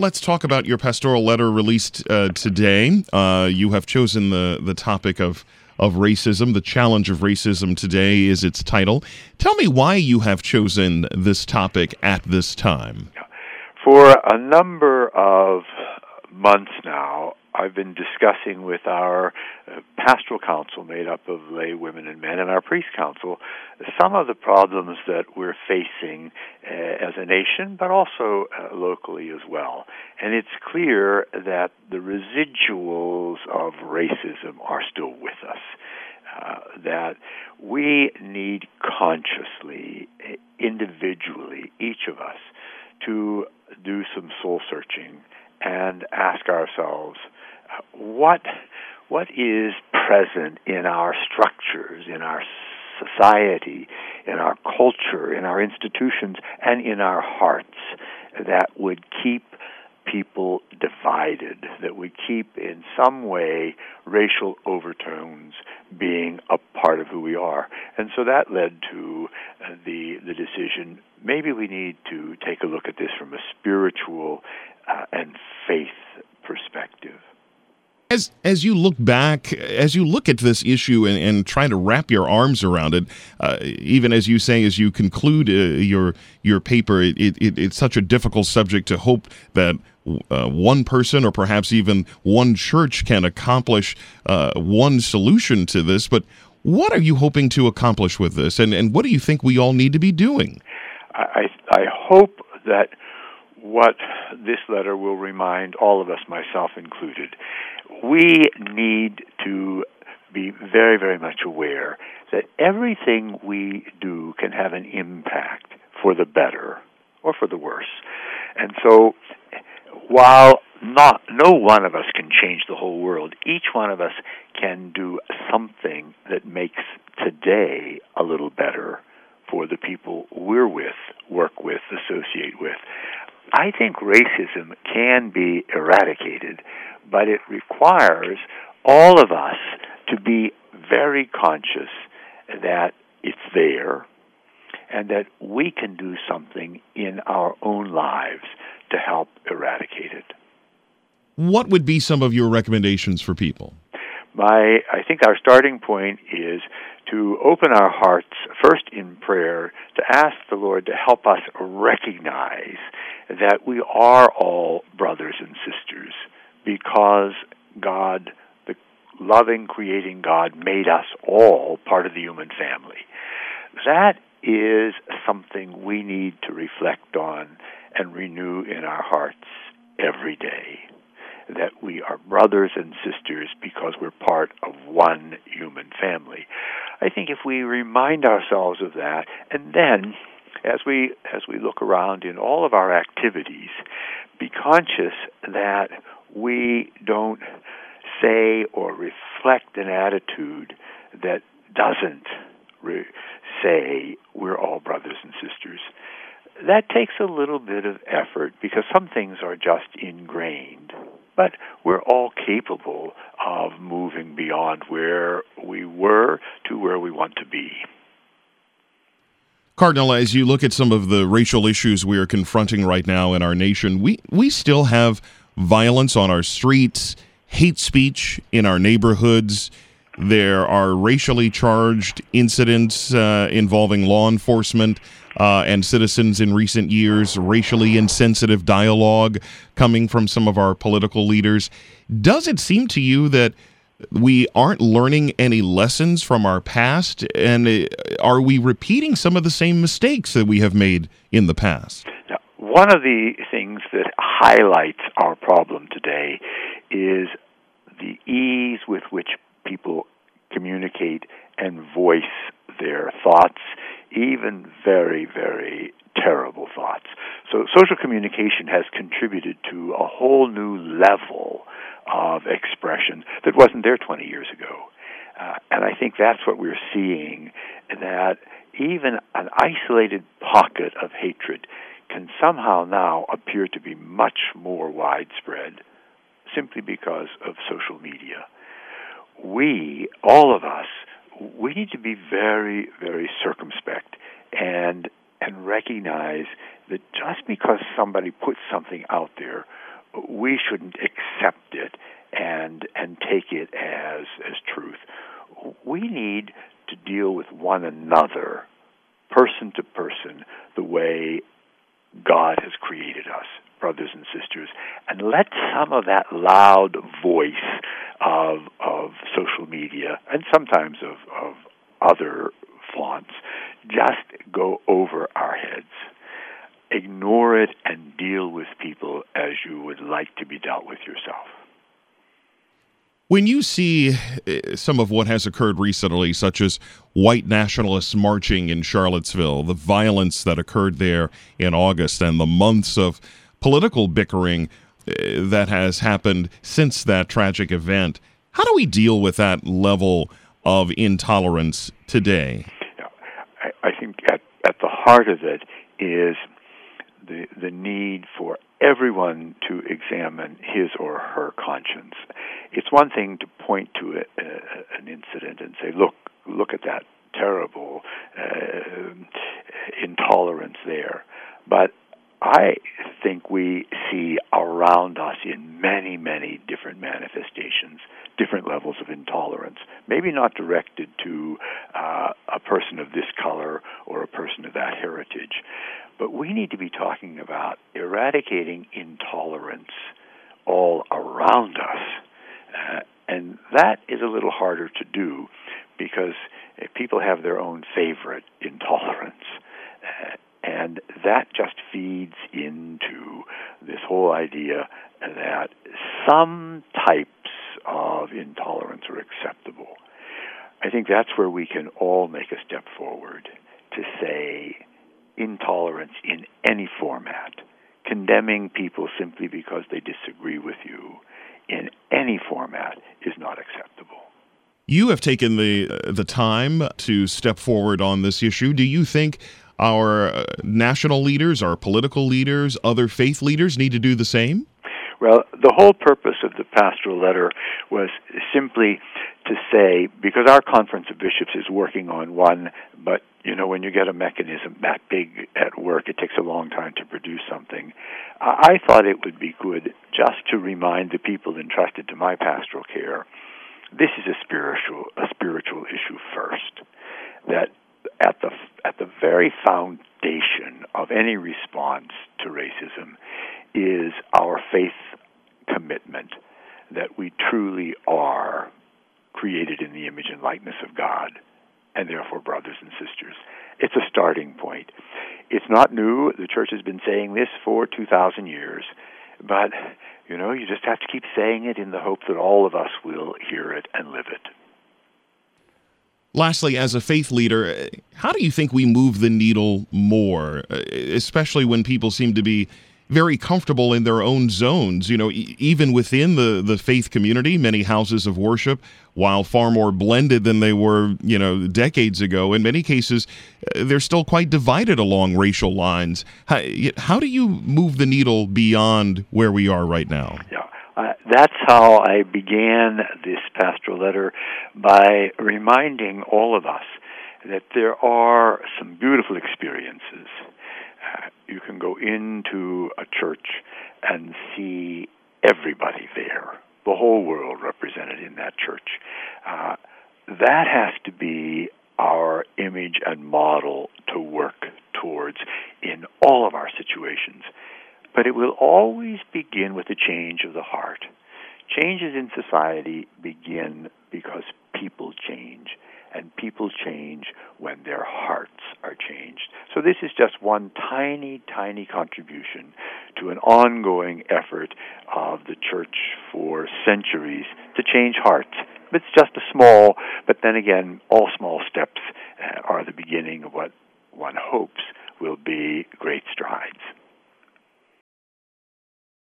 let's talk about your pastoral letter released today. You have chosen the topic of racism. The challenge of racism today is its title. Tell me why you have chosen this topic at this time. For a number of months now, I've been discussing with our pastoral council made up of lay women and men and our priest council some of the problems that we're facing as a nation, but also locally as well. And it's clear that the residuals of racism are still with us. That we need consciously, individually, each of us, to do some soul searching and ask ourselves, what is present in our structures, in our society, in our culture, in our institutions, and in our hearts that would keep people divided, that would keep in some way racial overtones being a part of who we are. And so that led to the decision, maybe we need to take a look at this from a spiritual and faith perspective. As you look back, as you look at this issue and try to wrap your arms around it, even as you say, as you conclude your paper, it's such a difficult subject to hope that one person or perhaps even one church can accomplish one solution to this. But what are you hoping to accomplish with this, and what do you think we all need to be doing? I hope that what this letter will remind all of us, myself included, we need to be very, very much aware that everything we do can have an impact for the better or for the worse. And so while no one of us can change the whole world, each one of us can do something that makes today a little better for the people we're with, work with, associate with. I think racism can be eradicated, but it requires all of us to be very conscious that it's there and that we can do something in our own lives to help eradicate it. What would be some of your recommendations for people? I think our starting point is to open our hearts first in prayer, to ask the Lord to help us recognize that we are all brothers and sisters because God, the loving, creating God, made us all part of the human family. That is something we need to reflect on and renew in our hearts every day. That we are brothers and sisters because we're part of one human family. I think if we remind ourselves of that, and then as we look around in all of our activities, be conscious that we don't say or reflect an attitude that doesn't say we're all brothers and sisters. That takes a little bit of effort because some things are just ingrained. But we're all capable of moving beyond where we were to where we want to be. Cardinal, as you look at some of the racial issues we are confronting right now in our nation, we still have violence on our streets, hate speech in our neighborhoods. There are racially charged incidents involving law enforcement and citizens in recent years, racially insensitive dialogue coming from some of our political leaders. Does it seem to you that we aren't learning any lessons from our past, and are we repeating some of the same mistakes that we have made in the past? Now, one of the things that highlights our problem today is the ease with which people communicate and voice their thoughts, even very, very terrible thoughts. So social communication has contributed to a whole new level of expression that wasn't there 20 years ago. And I think that's what we're seeing, that even an isolated pocket of hatred can somehow now appear to be much more widespread simply because of social media. We, all of us, we need to be very, very circumspect and recognize that just because somebody puts something out there, we shouldn't accept it and take it as truth. We need to deal with one another, person to person, the way God has created us, brothers and sisters, and let some of that loud voice of social media and sometimes of other fonts just go over our heads. Ignore it and deal with people as you would like to be dealt with yourself. When you see some of what has occurred recently, such as white nationalists marching in Charlottesville, the violence that occurred there in August, and the months of political bickering that has happened since that tragic event, how do we deal with that level of intolerance today? I think at the heart of it is the need for everyone to examine his or her conscience. It's one thing to point to an incident and say, look at that terrible intolerance there. But I think we see around us in many, many different manifestations, different levels of intolerance, maybe not directed to a person of this color or a person of that heritage. But we need to be talking about eradicating intolerance all around us. And that is a little harder to do because people have their own favorite intolerance. And that just feeds into this whole idea that some types of intolerance are acceptable. I think that's where we can all make a step forward to say intolerance in any format, condemning people simply because they disagree with you in any format is not acceptable. You have taken the time to step forward on this issue. Do you think our national leaders, our political leaders, other faith leaders need to do the same? Well, the whole purpose of the pastoral letter was simply to say, because our Conference of Bishops is working on one, but when you get a mechanism that big at work, it takes a long time to produce something. I thought it would be good just to remind the people entrusted to my pastoral care, this is a spiritual issue first. That at the very foundation of any response to racism is our faith commitment that we truly are created in the image and likeness of God, and therefore brothers and sisters. It's a starting point. It's not new. The church has been saying this for 2,000 years, but you just have to keep saying it in the hope that all of us will hear it and live it. Lastly, as a faith leader, how do you think we move the needle more, especially when people seem to be very comfortable in their own zones? Even within the faith community, many houses of worship, while far more blended than they were, decades ago, in many cases, they're still quite divided along racial lines. How do you move the needle beyond where we are right now? Yeah. That's how I began this pastoral letter, by reminding all of us that there are some beautiful experiences. You can go into a church and see everybody there, the whole world represented in that church. That has to be our image and model to work towards in all of our situations. But it will always begin with a change of the heart. Changes in society begin because people change, and people change when their hearts are changed. So this is just one tiny, tiny contribution to an ongoing effort of the church for centuries to change hearts. It's just a small, but then again, all small steps are the beginning of what one hopes